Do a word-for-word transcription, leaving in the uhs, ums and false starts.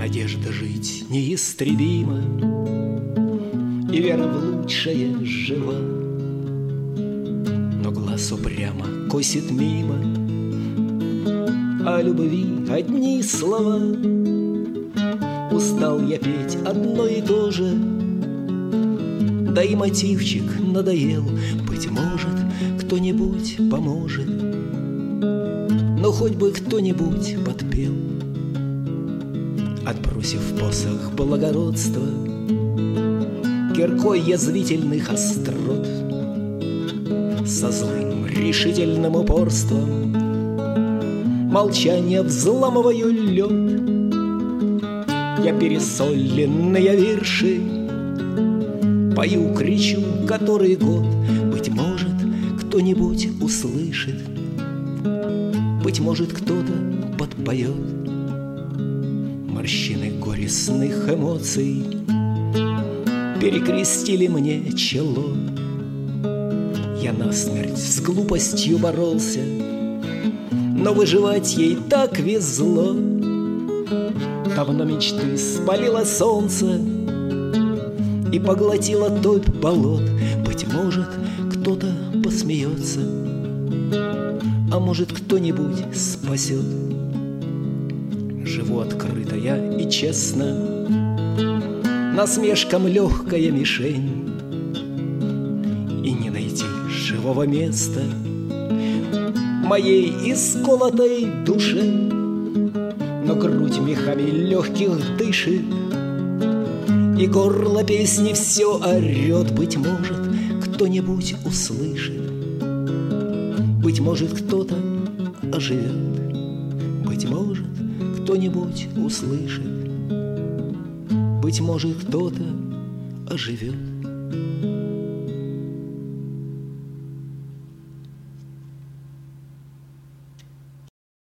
Надежда жить неистребима, и вера в лучшее жива. Но глаз упрямо косит мимо, о любви одни слова. Устал я петь одно и то же, да и мотивчик надоел. Быть может, кто-нибудь поможет, но хоть бы кто-нибудь подпел. Отбросив посох благородства, киркой язвительных острот, со злым решительным упорством молчание взламываю лед. Я пересоленные вирши пою, кричу который год. Быть может, кто-нибудь услышит, быть может, кто-то подпоет. Морщины горестных эмоций перекрестили мне чело. Я насмерть с глупостью боролся, но выживать ей так везло. Давно мечты спалило солнце и поглотила топь болот. Быть может, кто-то посмеется, а может, кто-нибудь спасет. Живу открыто я и честно, насмешкам легкая мишень, и не найти живого места моей исколотой душе. Но грудь мехами легких дышит, и горло песни все орет. Быть может, кто-нибудь услышит, быть может, кто-то оживет. Быть может, кто-нибудь услышит, быть может, кто-то оживет.